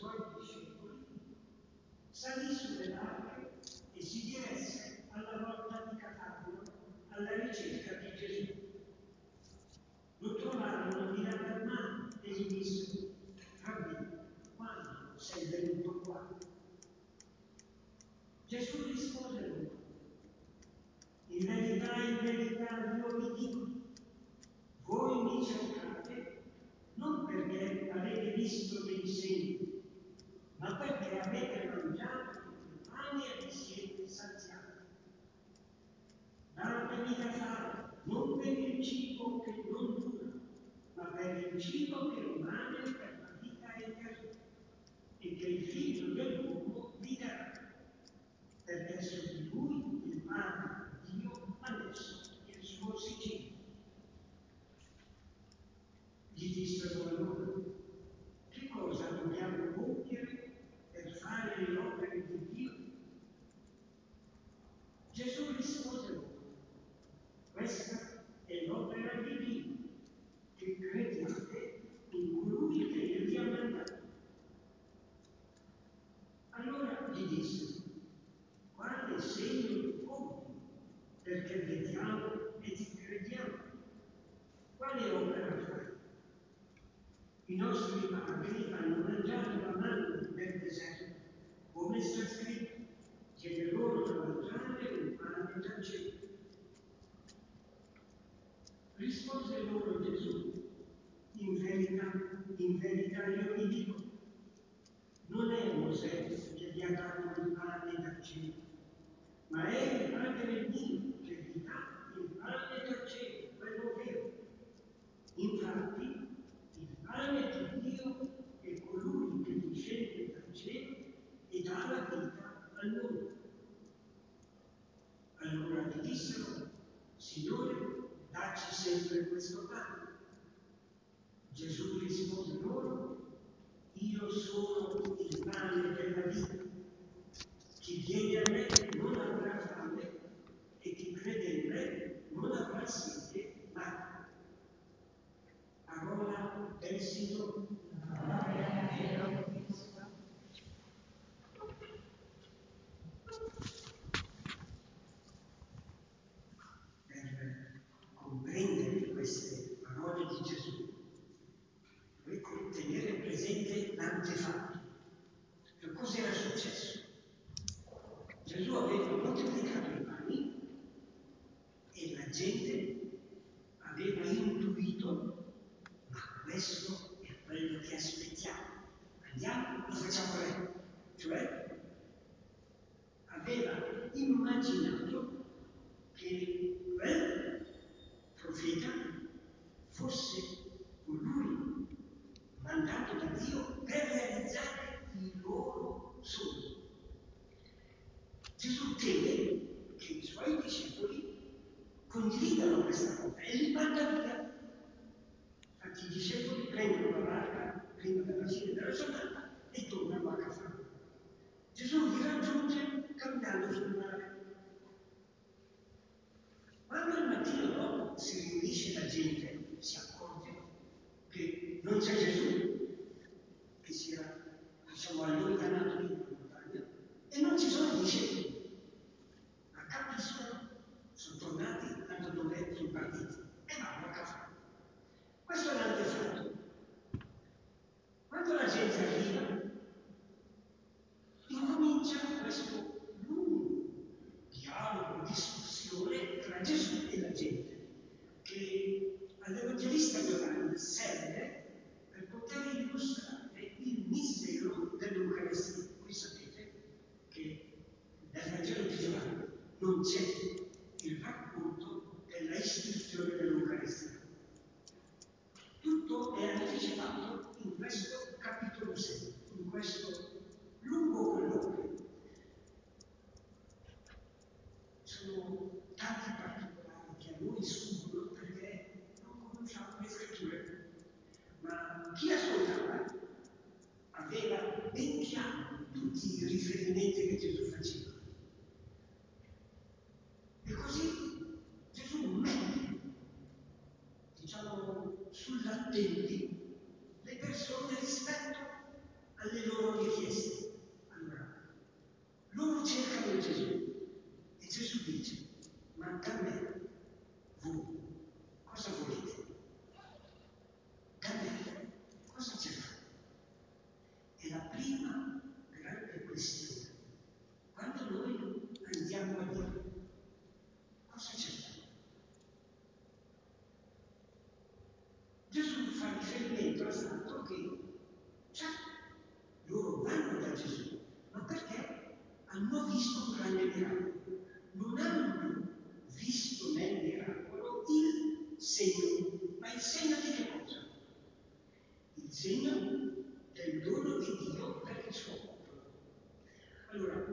suoi discepoli, salì sulle barche e si diresse alla grotta di Cafarno alla ricerca di Gesù. Lo trovarono di là dal mare e gli dissero: Rabbi, quando sei venuto qua? Gesù rispose loro: in verità io vi dico, voi mi cercate non perché avete visto dei segni, ma perché avete mangiato il pane e vi siete saziati. Datemi da fare, non per il cibo che non dura, ma per il cibo che rimane per la vita eterna, e che il Figlio dell'uomo vi darà, perché su di lui il Padre Dio ha messo il suo sigillo. Gli dissero allora: che cosa dobbiamo compiere per fare le opere di Dio? Gesù rispose loro: questa è l'opera di Dio, che crediate in colui che Dio vi ha mandato. Allora gli dissero: quale segno tu compi, perché vediamo e ti crediamo? Quale opera fai? I nostri padri hanno mangiato la manna nel deserto, come sta scritto: chiede loro da mangiare un pane dal cielo. Rispose loro Gesù: in verità io vi dico, non è Mosè che vi ha dato il pane dal cielo, ma è il Padre mio che vi dà il pane dal cielo, quello vero. Infatti, il pane di Dio è colui che discende dal cielo e dà la vita al mondo. Allora gli dissero: Signore, dacci sempre questo pane. Gesù rispose loro: io sono il pane della vita. Chi viene a me non avrà fame e chi crede in me non avrà sete mai. Parola del Signore. Per comprendere queste parole di Gesù, dobbiamo tenere presente l'antefatto. Che cosa era successo? Gesù aveva moltiplicato i pani e la gente aveva intuito: ma questo è quello che aspettiamo. Andiamo, lo facciamo lei. Cioè, aveva immaginato che quel profeta fosse colui mandato da Dio per realizzare i loro sogni. Gesù teme che i suoi discepoli condividano questa cosa e li manda via. Infatti i discepoli prendono la barca prima della fine della giornata e tornano a Cafarno. Gesù li raggiunge camminando sul mare. Quando il mattino dopo si riunisce la gente, si accorge che non c'è Gesù, che si era, allontanato di una montagna, e non ci sono i discepoli. Ma capiscono, sono tornati da dove sono partiti e vanno a Cafarno. Questo è l'antefatto. Quando la gente arriva, incomincia questo lungo dialogo, discussione tra Gesù e la gente, che all'Evangelista Giovanni serve per poter illustrare il mistero dell'Eucaristia. Voi sapete che nel Vangelo di Giovanni non c'è il racconto della istituzione dell'Eucaristia. Tutto è anticipato in questo capitolo 6, in questo lungo colloquio. Sono tanti particolari che a noi sfuggono perché non conosciamo le scritture, ma chi ascoltava aveva ben chiaro tutti i riferimenti che Gesù faceva. E così Gesù mette, sull'attenti le persone rispetto alle loro richieste. Allora, loro cercano Gesù e Gesù dice: ma da me voi cosa volete? Da me cosa cercate? È la prima grande questione. Quando noi andiamo a Dio, cosa cerchiamo? Gesù fa riferimento al fatto che già loro vanno da Gesù, ma perché hanno visto un grande miracolo. Non hanno visto nel miracolo il segno, ma il segno di che cosa? Il segno del dono di Dio per il suo popolo. Allora,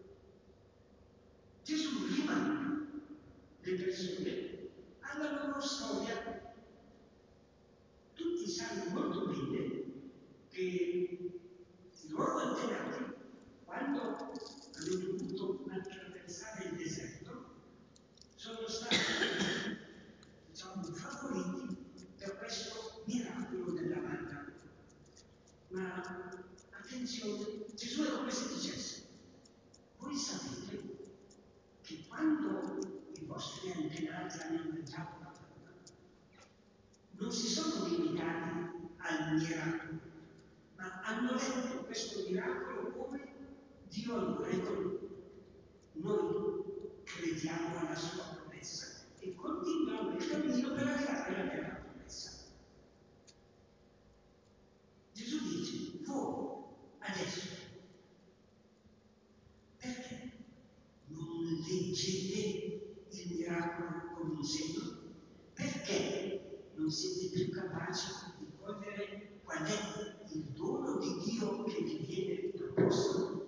Gesù rimanda le persone alla loro storia. Tutti sanno molto bene che i loro antenati, quando hanno dovuto attraversare il deserto, sono stati, diciamo, favoriti da questo miracolo della manna. Ma attenzione, Gesù è come se dicesse: voi sapete che quando i vostri antenati hanno mangiato la manna, non si sono limitati al miracolo, ma hanno letto questo miracolo come Dio ha un regolo. Noi crediamo alla sua promessa e continuiamo il cammino per arrivare alla terra promessa. Gesù dice: voi adesso perché non leggete il miracolo come un segno? Perché non siete più capaci di cogliere qual è il dono di Dio che vi viene proposto?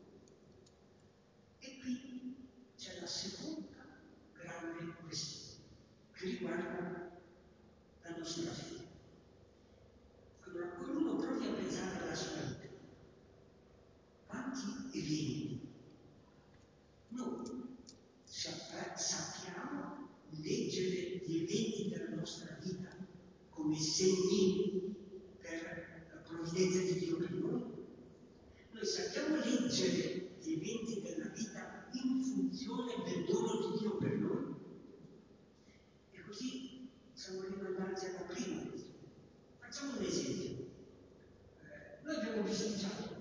E qui c'è la seconda grande questione che riguarda la nostra fede. Allora, ognuno provi a pensare alla sua vita. Quanti eventi noi sappiamo leggere gli eventi della nostra vita come segni per la provvidenza di Dio per noi? Noi sappiamo leggere gli eventi della vita in funzione del dono di Dio per noi? E così siamo rimandati alla prima questione. Facciamo un esempio. Noi abbiamo bisticciato.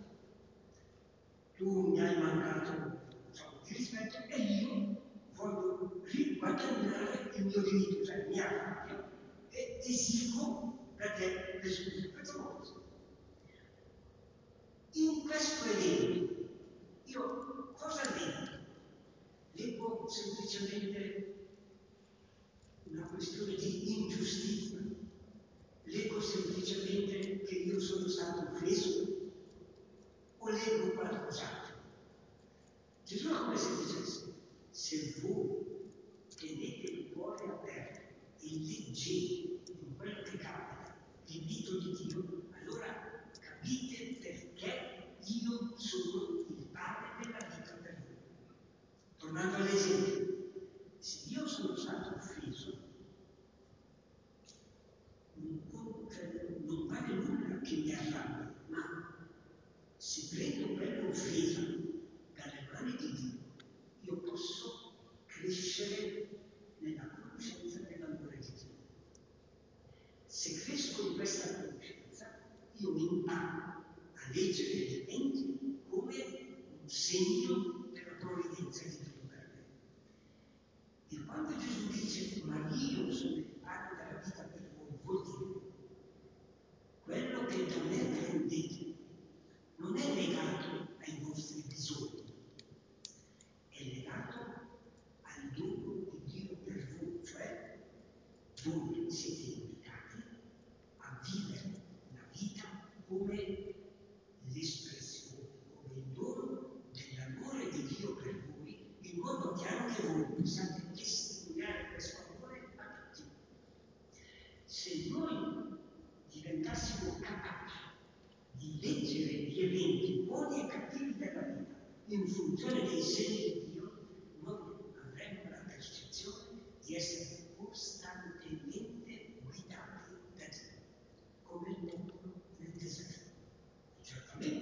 Tu mi hai mancato, diciamo, di rispetto e io voglio riguadagnare il mio diritto, cioè mi arrabbio e esigo da te le scuse. Facciamo così. In questo evento io cosa leggo? Leggo semplicemente una questione di ingiustizia, leggo semplicemente che io sono stato offeso o leggo qualcos'altro. Gesù è come se dicesse: se voi tenete il cuore aperto e leggete in quello che capita l'invito di Dio, allora capite perché io sono il pane della vita per voi. Tornando all'esempio, se io sono stato offeso, non vale nulla che mi arrabbi, ma se prendo quell'offesa dalle mani di Dio, io posso crescere nella conoscenza dell'amore di Dio. Se cresco in questa conoscenza, io imparo a leggere gli eventi come un segno della provvidenza di Dio per me. E quando Gesù dice: ma io sono il pane della vita per voi, vuol dire quello che da me prendete non è legato ai vostri bisogni, è legato al dono di Dio per voi, cioè voi siete invitati a vivere la vita come l'espressione, come il dono dell'amore di Dio per voi, in modo che anche voi possiate testimoniare questo amore a tutti. Se noi diventassimo capaci di leggere gli eventi buoni e cattivi della vita in funzione dei segni di Dio, noi avremmo la percezione di essere costantemente guidati da Dio, come il popolo nel deserto. Certamente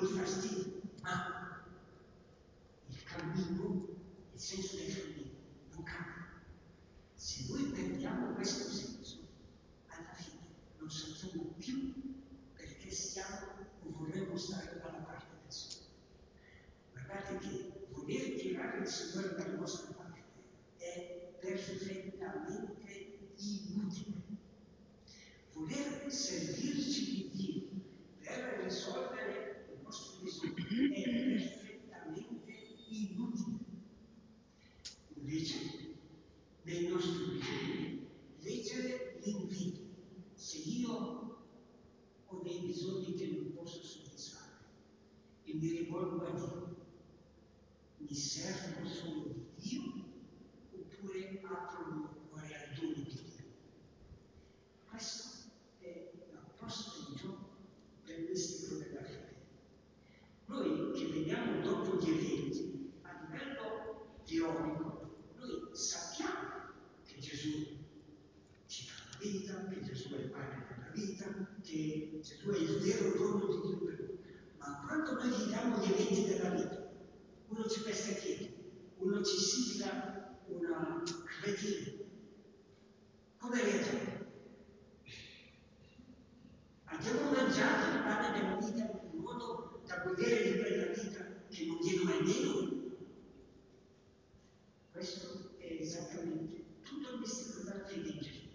fastidio, ma il cammino, il senso del cammino non cambia. Se noi perdiamo questo senso, alla fine non sappiamo più perché stiamo o vorremmo stare dalla parte del Signore. Guardate che voler tirare il Signore dalla nostra parte è perfettamente inutile. Voler servirci di Dio per risolvere i nostri bisogni è perfettamente inutile. Invece, nei nostri bisogni, leggere l'invito. Se io ho dei bisogni che non posso soddisfare e mi rivolgo a Dio, mi servo solo di Dio oppure apro il mio cuore al dono di Dio? Questo è l'apostolo del mistico della fede. Noi che veniamo dopo gli eventi, a livello teorico, noi sappiamo che Gesù ci dà la vita, che Gesù è il pane della vita, che Gesù è il vero dono di Dio per noi. Ma quando noi viviamo gli eventi della vita, uno ci pesta il piede, uno ci sigla una cretina, come reagiamo? Abbiamo mangiato il pane della vita in modo da godere di quella vita che non viene mai meno? Questo è esattamente tutto il mistero della fede in Gesù.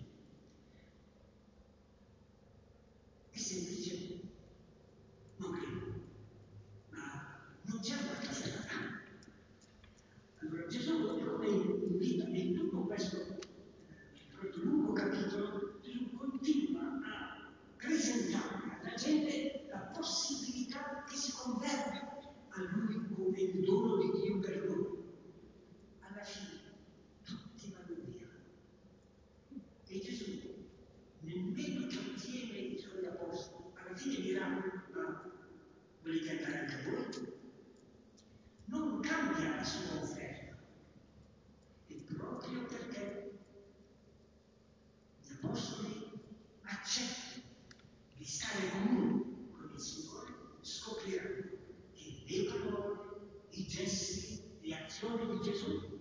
È semplice? Non credo. Ma non c'è una casa. Allora Gesù come invita in tutto questo lungo capitolo, Gesù continua a presentare alla gente la possibilità che si converta a Lui come il dono di Dio per loro. Alla fine tutti vanno via. E Gesù, nemmeno trattiene i suoi apostoli, alla fine dirà: ma volete andare anche voi? Non cambia la sua offerta. E proprio perché gli apostoli accettano di stare comuni con il Signore, scopriranno che le parole, i gesti, le azioni di Gesù